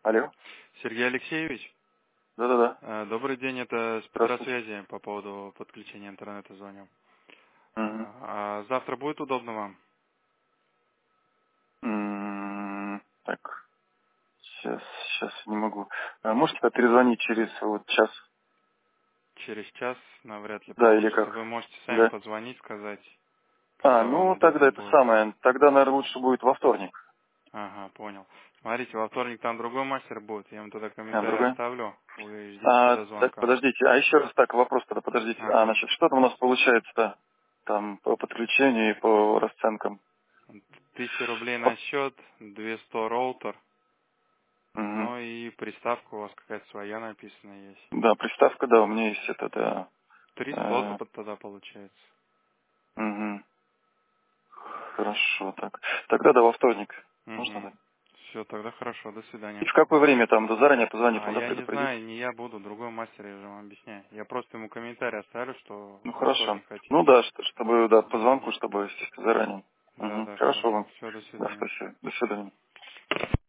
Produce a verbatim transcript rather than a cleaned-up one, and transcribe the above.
Алло. Сергей Алексеевич, Да-да-да. э, добрый день, это с Здравствуйте. Петросвязи по поводу подключения интернета звоню. Мгм. А завтра будет удобно вам? М, Так, сейчас, сейчас не могу. А можете перезвонить через вот час? Через час навряд ли Да, или получится. как? Вы можете сами Да. позвонить, сказать, А, когда вам ну тогда удобно это будет. самое. Тогда, наверное, лучше будет во вторник. Ага, понял. Смотрите, во вторник там другой мастер будет, я вам тогда А, комментарий другая? оставлю. Вы ждите А, тогда так, звонка. подождите. А еще раз так, вопрос тогда, подождите. А, Ага. значит, что там у нас получается-то? Там по подключению и по расценкам? Тысяча рублей на Оп. счет, двести роутер, Мгм. ну и приставка у вас какая-то своя написана есть. Да, приставка, да, у меня есть это, да. Три Э, сотка тогда получается. мгм. Хорошо, так. Тогда да, во вторник. Можно, Угу. да? Все, тогда хорошо, до И свидания. в какое время там? Да заранее позвонить, А надо я не предупредить. знаю, не я буду, другой мастер, я же вам объясняю. Я просто ему комментарий оставлю, что Ну во хорошо. вторник хотите. Ну да, что- чтобы, да, по Угу. звонку, чтобы естественно, заранее. Да, Угу. да, Хорошо хорошо. вам. Все, до Да, свидания. спасибо. До свидания.